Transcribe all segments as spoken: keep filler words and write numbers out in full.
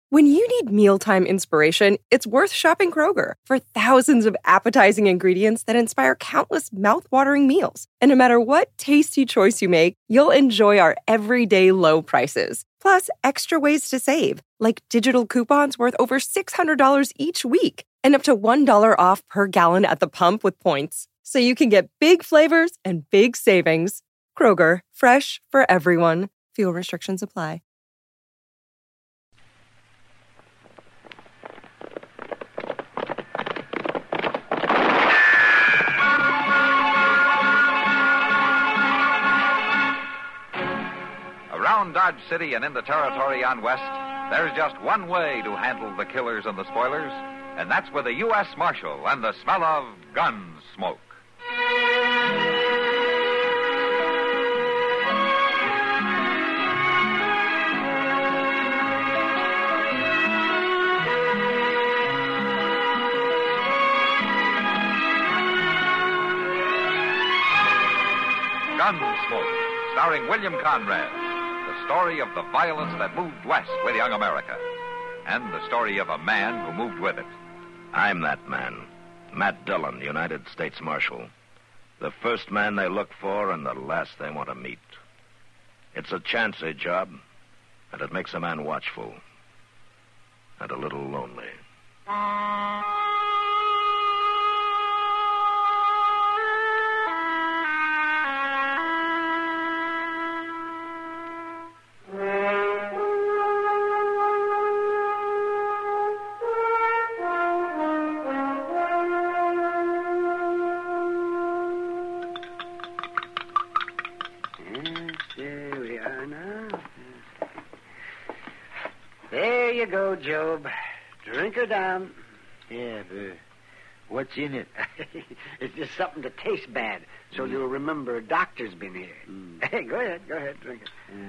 When you need mealtime inspiration, it's worth shopping Kroger for thousands of appetizing ingredients that inspire countless mouth-watering meals. And no matter what tasty choice you make, you'll enjoy our everyday low prices. Plus, extra ways to save, like digital coupons worth over six hundred dollars each week and up to one dollar off per gallon at the pump with points. So you can get big flavors and big savings. Kroger, fresh for everyone. Fuel restrictions apply. Around Dodge City and in the territory on West, there's just one way to handle the killers and the spoilers, and that's with a U S Marshal and the smell of gun smoke. Gunsmoke, starring William Conrad. The story of the violence that moved west with young America. And the story of a man who moved with it. I'm that man. Matt Dillon, United States Marshal. The first man they look for and the last they want to meet. It's a chancy job, and it makes a man watchful. And a little lonely. There you go, Job. Drink her down. Yeah, but what's in it? It's just something to taste bad, so mm. you'll remember a doctor's been here. Mm. Hey, go ahead, go ahead, drink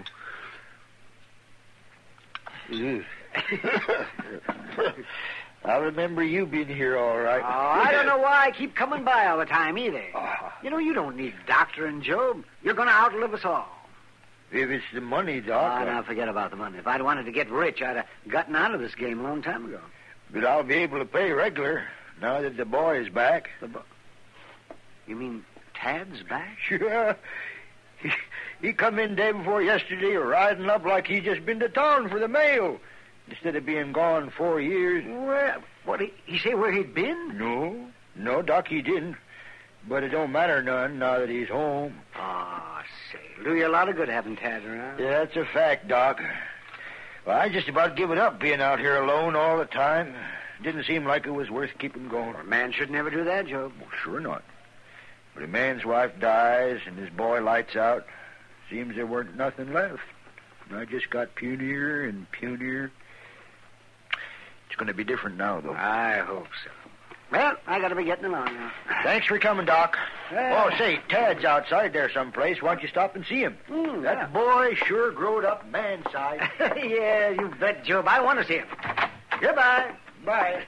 it. Mm. I remember you being here all right. Oh, I don't know why I keep coming by all the time either. Oh. You know, you don't need doctoring, Job. You're going to outlive us all. If it's the money, Doc. Oh, now forget about the money. If I'd wanted to get rich, I'd have gotten out of this game a long time ago. But I'll be able to pay regular now that the boy is back. The bo- You mean Tad's back? Sure. He, he come in day before yesterday riding up like he just been to town for the mail instead of being gone four years. Where? What, he, he say where he'd been? No. No, Doc, he didn't. But it don't matter none now that he's home. Oh, say, it'll do you a lot of good having Tad around. Yeah, that's a fact, Doc. Well, I just about give it up being out here alone all the time. Didn't seem like it was worth keeping going. Well, a man should never do that, Job. Well, sure not. But a man's wife dies and his boy lights out. Seems there weren't nothing left. And I just got punier and punier. It's going to be different now, though. I hope so. Well, I got to be getting along now. Thanks for coming, Doc. Well, oh, say, Tad's outside there someplace. Why don't you stop and see him? Mm, that yeah. boy sure growed up man-sized. Yeah, you bet, Job. I want to see him. Goodbye. Bye.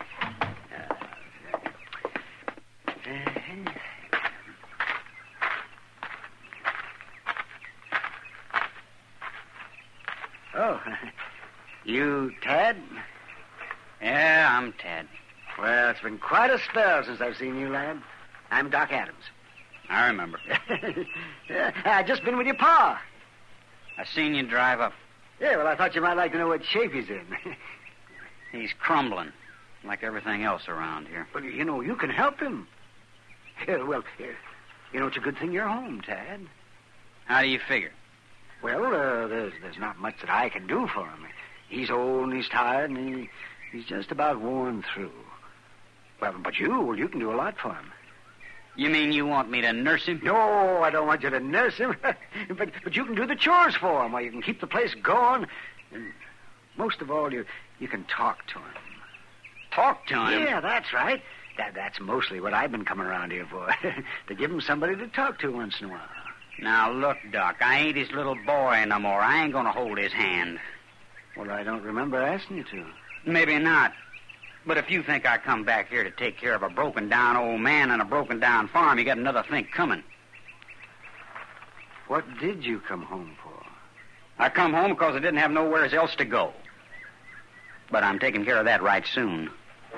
Oh, you Tad? Yeah, I'm Tad. Well, it's been quite a spell since I've seen you, lad. I'm Doc Adams. I remember. Yeah, I just been with your pa. I seen you drive up. Yeah, well, I thought you might like to know what shape he's in. He's crumbling, like everything else around here. But, you know, you can help him. Yeah, well, you know, it's a good thing you're home, Tad. How do you figure? Well, uh, there's there's not much that I can do for him. He's old and he's tired and he, he's just about worn through. Well, but you, well, you can do a lot for him. You mean you want me to nurse him? No, I don't want you to nurse him. but but you can do the chores for him, or you can keep the place going. And most of all, you you can talk to him. Talk to him? Yeah, that's right. That that's mostly what I've been coming around here for. To give him somebody to talk to once in a while. Now, look, Doc, I ain't his little boy no more. I ain't going to hold his hand. Well, I don't remember asking you to. Maybe not. But if you think I come back here to take care of a broken-down old man and a broken-down farm, you got another think coming. What did you come home for? I come home because I didn't have nowhere else to go. But I'm taking care of that right soon.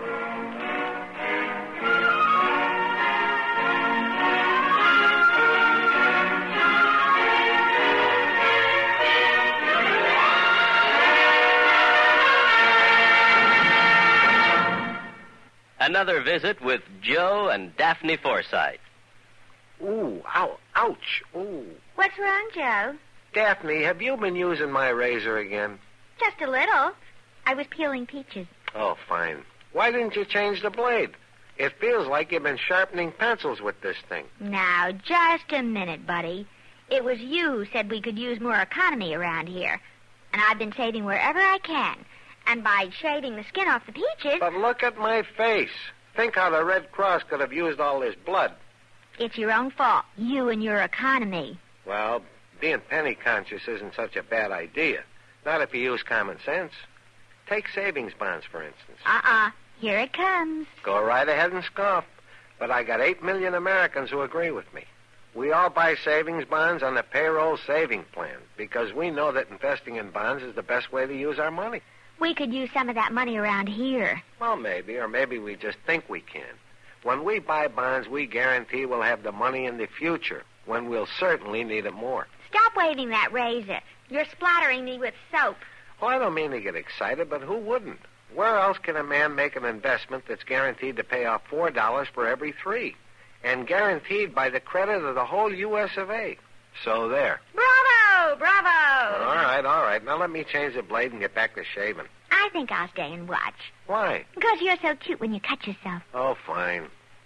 Another visit with Joe and Daphne Forsythe. Ooh, ow, ouch, ooh. What's wrong, Joe? Daphne, have you been using my razor again? Just a little. I was peeling peaches. Oh, fine. Why didn't you change the blade? It feels like you've been sharpening pencils with this thing. Now, just a minute, buddy. It was you who said we could use more economy around here. And I've been saving wherever I can. And by shaving the skin off the peaches... But look at my face. Think how the Red Cross could have used all this blood. It's your own fault. You and your economy. Well, being penny conscious isn't such a bad idea. Not if you use common sense. Take savings bonds, for instance. Uh-uh. Here it comes. Go right ahead and scoff. But I got eight million Americans who agree with me. We all buy savings bonds on the payroll saving plan because we know that investing in bonds is the best way to use our money. We could use some of that money around here. Well, maybe, or maybe we just think we can. When we buy bonds, we guarantee we'll have the money in the future, when we'll certainly need it more. Stop waving that razor. You're splattering me with soap. Well, I don't mean to get excited, but who wouldn't? Where else can a man make an investment that's guaranteed to pay off four dollars for every three? And guaranteed by the credit of the whole U S of A. So there. Bravo! Bravo! All right, all right. Now let me change the blade and get back to shaving. I think I'll stay and watch. Why? Because you're so cute when you cut yourself. Oh, fine.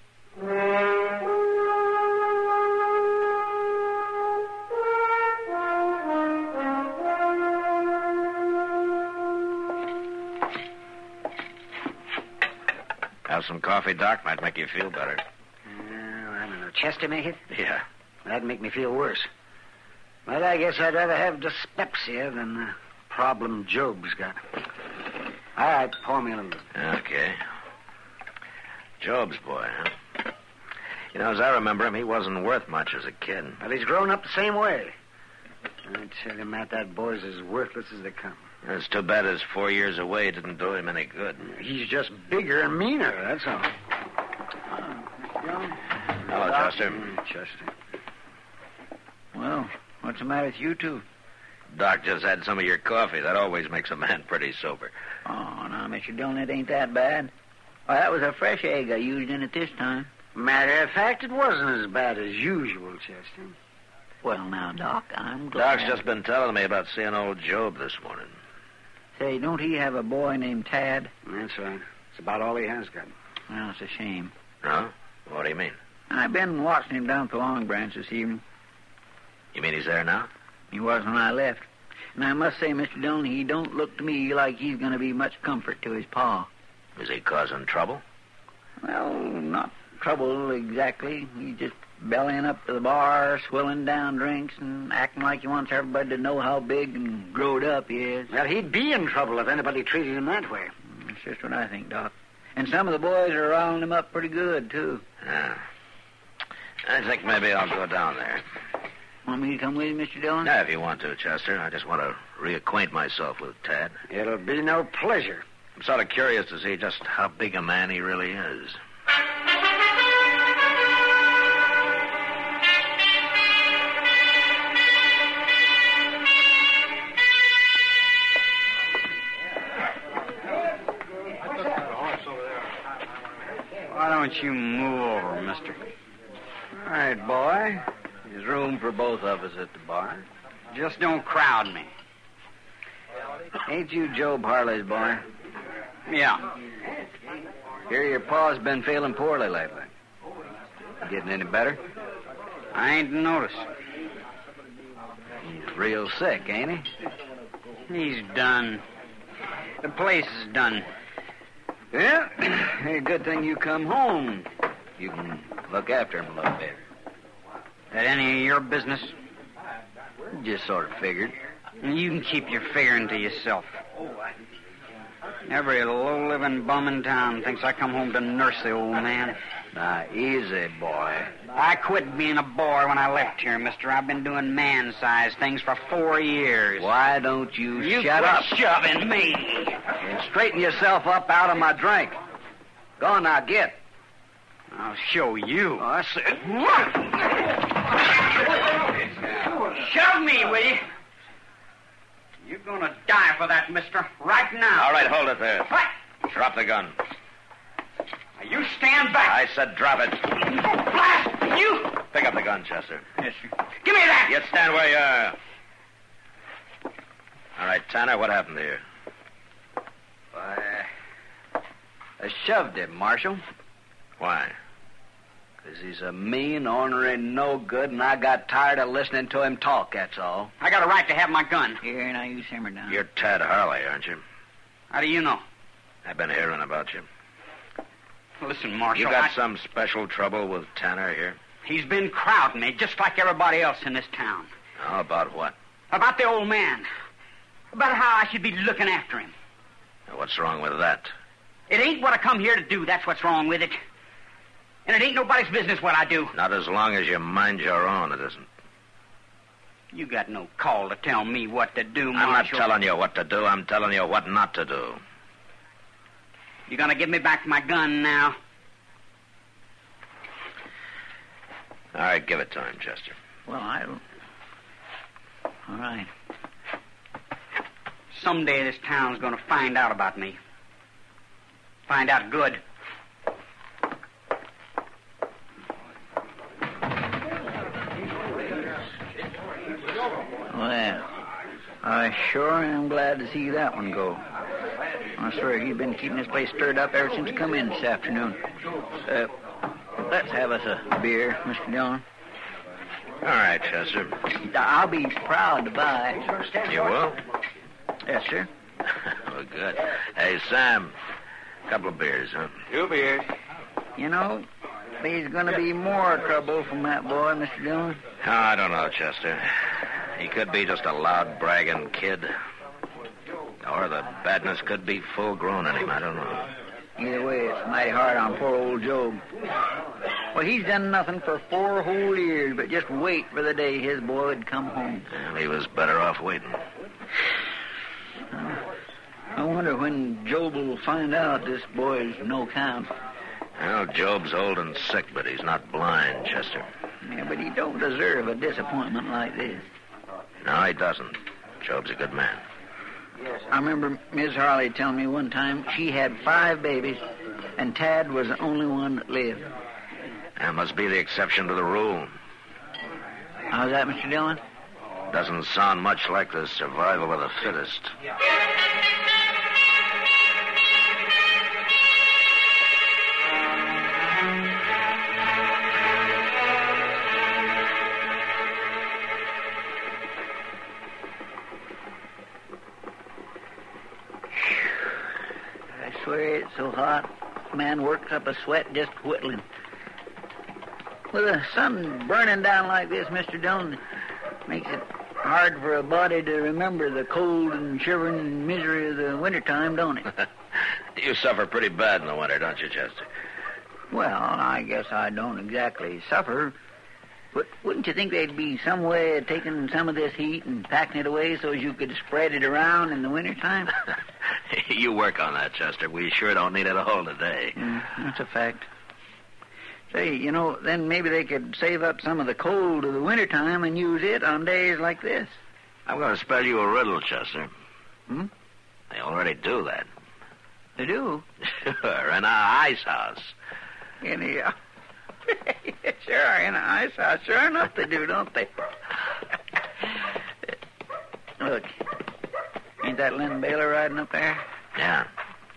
Have some coffee, Doc? Might make you feel better. Uh, I don't know. Chester make it? Yeah. That'd make me feel worse. But I guess I'd rather have dyspepsia than the problem Job's got. All right, pour me a little bit. Okay. Job's boy, huh? You know, as I remember him, he wasn't worth much as a kid. But he's grown up the same way. I tell you, Matt, that boy's as worthless as they come. It's too bad his four years away didn't do him any good. He's just bigger and meaner, that's all. Oh, John? Hello, Chester. Mm, Chester. Well, what's the matter with you two? Doc just had some of your coffee. That always makes a man pretty sober. Oh, now, Mister Dillon, it ain't that bad. Well, that was a fresh egg I used in it this time. Matter of fact, it wasn't as bad as usual, Chester. Well, now, Doc, I'm glad. Doc's just been telling me about seeing old Job this morning. Say, don't he have a boy named Tad? That's right. It's about all he has got. Well, it's a shame. No? What do you mean? I've been watching him down at the Long Branch this evening. You mean he's there now? He was when I left. And I must say, Mister Dillon, he don't look to me like he's going to be much comfort to his pa. Is he causing trouble? Well, not trouble exactly. He's just bellying up to the bar, swilling down drinks, and acting like he wants everybody to know how big and growed up he is. Well, he'd be in trouble if anybody treated him that way. That's just what I think, Doc. And some of the boys are riling him up pretty good, too. Yeah. I think maybe I'll go down there. Want me to come with you, Mister Dillon? Yeah, if you want to, Chester. I just want to reacquaint myself with Tad. It'll be no pleasure. I'm sort of curious to see just how big a man he really is. Why don't you move over, mister? All right, boy. There's room for both of us at the bar. Just don't crowd me. Ain't you Job Harley's boy? Yeah. Hear your pa's been feeling poorly lately. Getting any better? I ain't noticed. He's real sick, ain't he? He's done. The place is done. Yeah, hey, good thing you come home. You can look after him a little bit. That any of your business? Just sort of figured. You can keep your figuring to yourself. Every low-living bum in town thinks I come home to nurse the old man. Now, easy, boy. I quit being a boy when I left here, mister. I've been doing man-sized things for four years. Why don't you, you shut quit up? shoving me. And straighten yourself up out of my drink. Go on now, get. I'll show you. Oh, I said... Shove me, will you? You're gonna die for that, mister, right now. All right, hold it there. What? Drop the gun. Now, you stand back. I said drop it. Blast you! Pick up the gun, Chester. Yes, sir. Give me that! You stand where you are. All right, Tanner, what happened here? Why, I shoved him, Marshal. Why? Because he's a mean, ornery, no good, and I got tired of listening to him talk, that's all. I got a right to have my gun. Here, now you simmer down. You're Tad Harley, aren't you? How do you know? I've been hearing about you. Listen, Marshal. You got I... some special trouble with Tanner here? He's been crowding me, just like everybody else in this town. How about what? About the old man. About how I should be looking after him. Now, what's wrong with that? It ain't what I come here to do, that's what's wrong with it. And it ain't nobody's business what I do. Not as long as you mind your own, it isn't. You got no call to tell me what to do, Marshal. I'm not telling you what to do. I'm telling you what not to do. You gonna give me back my gun now? All right, give it to him, Chester. Well, I don't... All right. Someday this town's gonna find out about me. Find out good. Well, I sure am glad to see that one go. I swear he's been keeping this place stirred up ever since he come in this afternoon. Uh, let's have us a beer, Mister Dillon. All right, Chester. I'll be proud to buy. You will? Yes, sir. Well, good. Hey, Sam, a couple of beers, huh? Two beers. You know, there's going to be more trouble from that boy, Mister Dillon. Oh, I don't know, Chester. He could be just a loud, bragging kid. Or the badness could be full-grown in him. I don't know. Either way, it's mighty hard on poor old Job. Well, he's done nothing for four whole years but just wait for the day his boy would come home. Well, he was better off waiting. Uh, I wonder when Job will find out this boy's no count. Well, Job's old and sick, but he's not blind, Chester. Yeah, but he don't deserve a disappointment like this. No, he doesn't. Job's a good man. I remember Miss Harley telling me one time she had five babies, and Tad was the only one that lived. That must be the exception to the rule. How's that, Mister Dillon? Doesn't sound much like the survival of the fittest. I swear it's so hot, man works up a sweat just whittling. With the sun burning down like this, Mister Dillon, makes it hard for a body to remember the cold and shivering and misery of the wintertime, don't it? You suffer pretty bad in the winter, don't you, Chester? Well, I guess I don't exactly suffer. But wouldn't you think there'd be some way of taking some of this heat and packing it away so as you could spread it around in the wintertime? You work on that, Chester. We sure don't need it all today. Mm, that's a fact. Say, you know, then maybe they could save up some of the cold of the wintertime and use it on days like this. I'm going to spell you a riddle, Chester. Hmm? They already do that. They do? Sure, in our ice house. In the... Uh, sure, in an ice house. Sure enough they do, don't they? Look, ain't that Lynn Baylor riding up there? Yeah.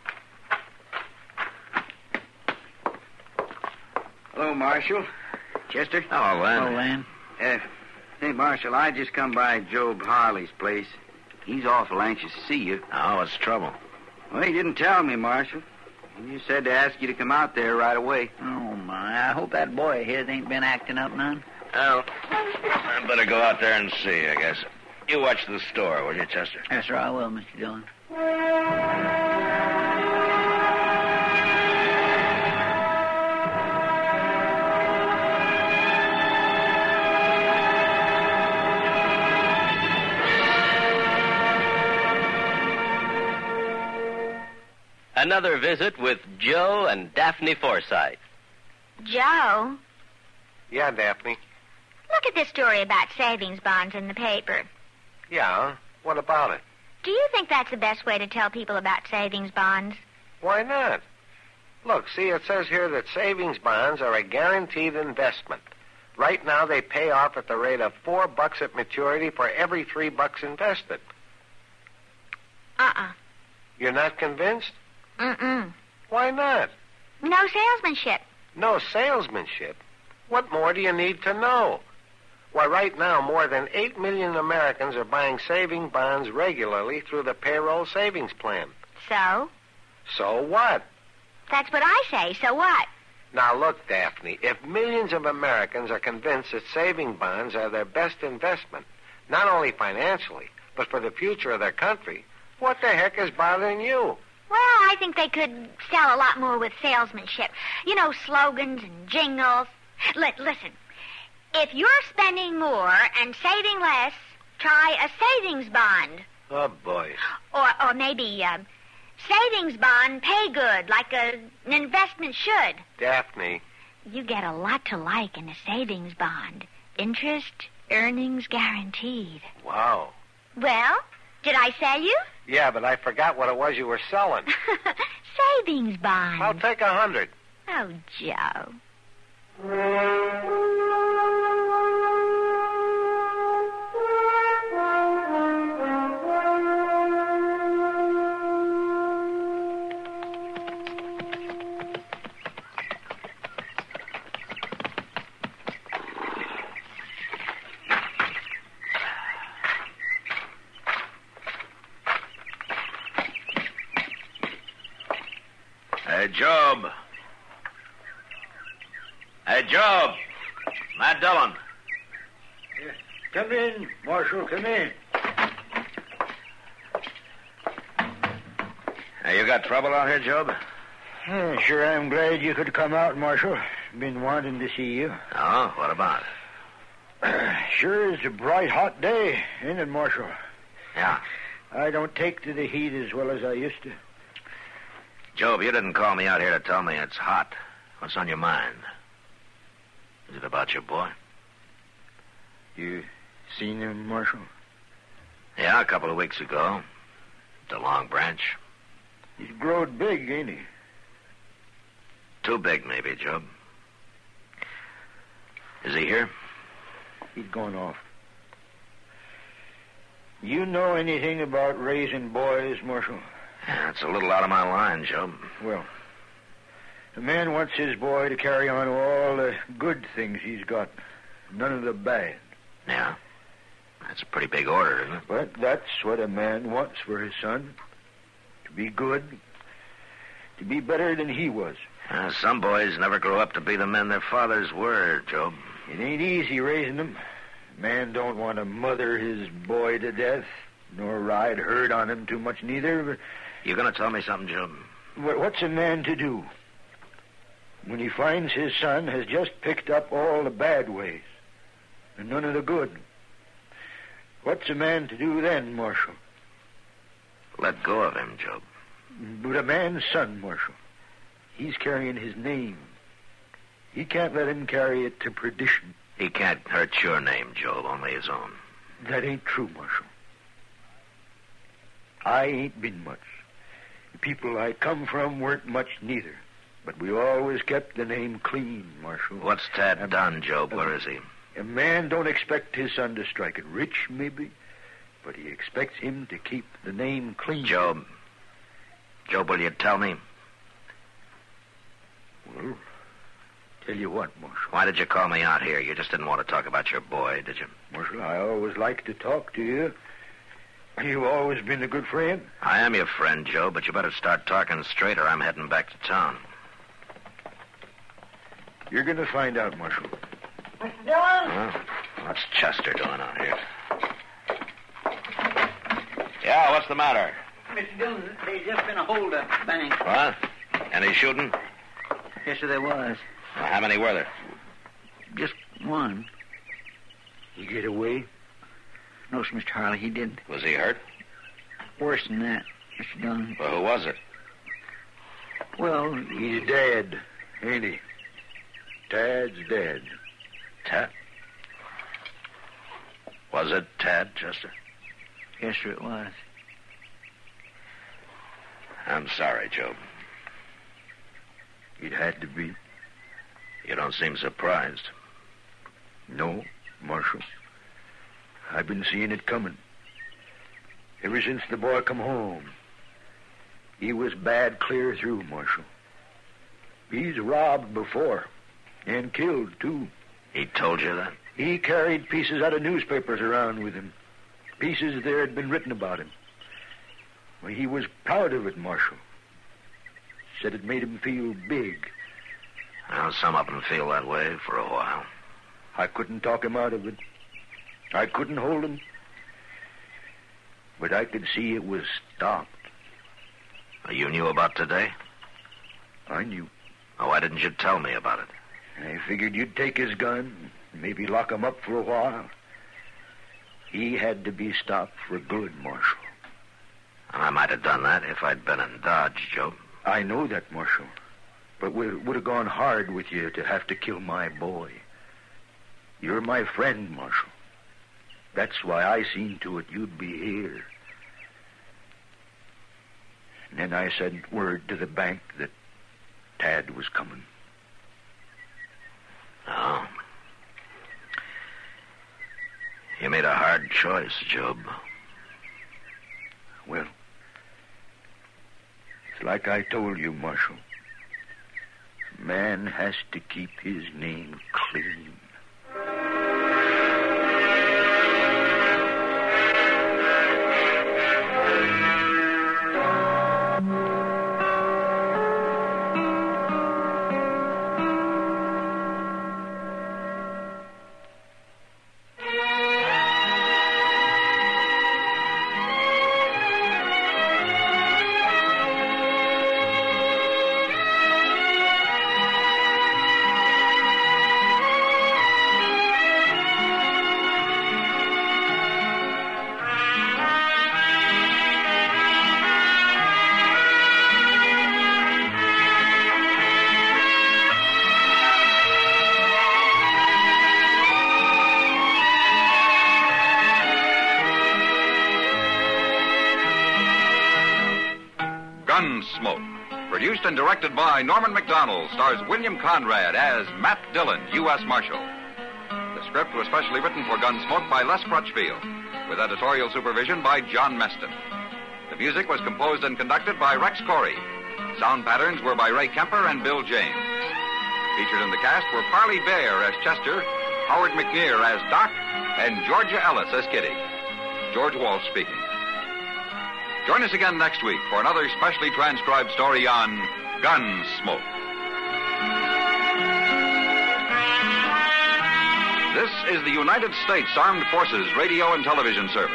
Hello, Marshal. Chester? Hello, Len. Oh, Len. Uh, hey, Marshal, I just come by Job Harley's place. He's awful anxious to see you. Oh, what's the trouble? Well, he didn't tell me, Marshal. He just said to ask you to come out there right away. Oh, my. I hope that boy of his ain't been acting up none. Well, I better go out there and see, I guess. You watch the store, will you, Chester? Yes, sir, I will, Mister Dillon. Another visit with Joe and Daphne Forsythe. Joe, Yeah, Daphne. look at this story about savings bonds in the paper. Yeah? What about it? Do you think that's the best way to tell people about savings bonds? Why not? Look, see, it says here that savings bonds are a guaranteed investment. Right now, they pay off at the rate of four bucks at maturity for every three bucks invested. Uh-uh. You're not convinced? Mm-mm. Why not? No salesmanship. No salesmanship? What more do you need to know? Why, right now, more than eight million Americans are buying saving bonds regularly through the payroll savings plan. So? So what? That's what I say. So what? Now, look, Daphne, if millions of Americans are convinced that saving bonds are their best investment, not only financially, but for the future of their country, what the heck is bothering you? Well, I think they could sell a lot more with salesmanship. You know, slogans and jingles. Li- listen, if you're spending more and saving less, try a savings bond. Oh, boy. Or or maybe uh, savings bond pay good, like a, an investment should. Daphne. You get a lot to like in a savings bond. Interest, earnings guaranteed. Wow. Well, did I sell you? Yeah, but I forgot what it was you were selling. Savings bond. I'll take a hundred. Oh, Joe. Hey, Job. Hey, Job. Matt Dillon. Come in, Marshal, come in. Hey, you got trouble out here, Job? Oh, sure, I'm glad you could come out, Marshal. Been wanting to see you. Oh, what about? Sure is a bright, hot day, ain't it, Marshal? Yeah. I don't take to the heat as well as I used to. Job, you didn't call me out here to tell me it's hot. What's on your mind? Is it about your boy? You seen him, Marshal? Yeah, a couple of weeks ago. At the Long Branch. He's growed big, ain't he? Too big, maybe, Job. Is he here? He's gone off. You know anything about raising boys, Marshal? Yeah, it's a little out of my line, Job. Well, a man wants his boy to carry on all the good things he's got, none of the bad. Yeah. That's a pretty big order, isn't it? But that's what a man wants for his son. To be good. To be better than he was. Uh, some boys never grow up to be the men their fathers were, Job. It ain't easy raising them. A man don't want to mother his boy to death, nor ride herd on him too much neither. But you gonna tell me something, Job? what's a man to do when he finds his son has just picked up all the bad ways and none of the good? What's a man to do then, Marshal? Let go of him, Job. But a man's son, Marshal, he's carrying his name. He can't let him carry it to perdition. He can't hurt your name, Job, only his own. That ain't true, Marshal. I ain't been much. The people I come from weren't much neither. But we always kept the name clean, Marshal. What's Tad Um, done, Job? um, Where is he? A man don't expect his son to strike it rich, maybe, but he expects him to keep the name clean. Job. Job, will you tell me? Well, tell you what, Marshal. Why did you call me out here? You just didn't want to talk about your boy, did you? Marshal, I always like to talk to you. You've always been a good friend. I am your friend, Joe, but you better start talking straight or I'm heading back to town. You're going to find out, Marshal. Mister Dillon? Huh? What's Chester doing out here? Yeah, what's the matter? Mister Dillon, there's just been a holdup at the bank. What? Any shooting? Yes, sir, there was. Well, how many were there? Just one. You get away? No, sir, Mister Harley, he didn't. Was he hurt? Worse than that, Mister Dillon. Well, who was it? Well, He's dead, ain't he? Tad's dead. Tad? Was it Tad, Chester? yes, sir, it was. I'm sorry, Job. It had to be. You don't seem surprised. No, Marshal. I've been seeing it coming. Ever since the boy come home. He was bad clear through, Marshal. He's robbed before. And killed, too. He told you that? He carried pieces out of newspapers around with him. Pieces there had been written about him. Well, he was proud of it, Marshal. Said it made him feel big. Well, some of them feel that way for a while. I couldn't talk him out of it. I couldn't hold him. But I could see it was stopped. You knew about today? I knew. Oh, why didn't you tell me about it? I figured you'd take his gun, maybe lock him up for a while. He had to be stopped for good, Marshal. I might have done that if I'd been in Dodge, Joe. I know that, Marshal. But it would have gone hard with you to have to kill my boy. You're my friend, Marshal. That's why I seen to it you'd be here. And then I sent word to the bank that Tad was coming. Oh. You made a hard choice, Job. Well, it's like I told you, Marshal. Man has to keep his name clean. Gunsmoke, produced and directed by Norman Macdonald, stars William Conrad as Matt Dillon, U S Marshal. The script was specially written for Gunsmoke by Les Crutchfield, with editorial supervision by John Meston. The music was composed and conducted by Rex Corey. Sound patterns were by Ray Kemper and Bill James. Featured in the cast were Parley Bear as Chester, Howard McNear as Doc, and Georgia Ellis as Kitty. George Walsh speaking. Join us again next week for another specially transcribed story on Gunsmoke. This is the United States Armed Forces Radio and Television Service.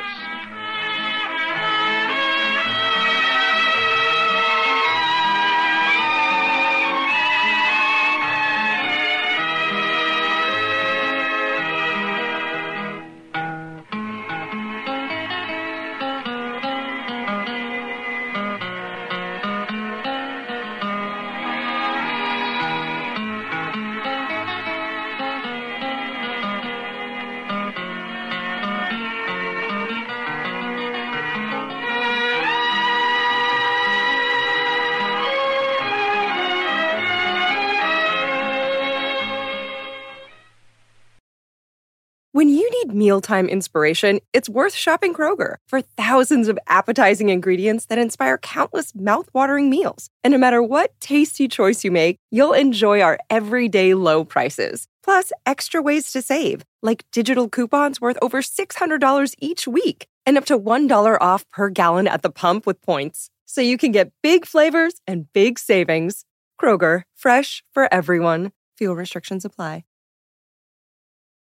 When you need mealtime inspiration, it's worth shopping Kroger for thousands of appetizing ingredients that inspire countless mouth-watering meals. And no matter what tasty choice you make, you'll enjoy our everyday low prices. Plus, extra ways to save, like digital coupons worth over six hundred dollars each week and up to one dollar off per gallon at the pump with points. So you can get big flavors and big savings. Kroger, fresh for everyone. Fuel restrictions apply.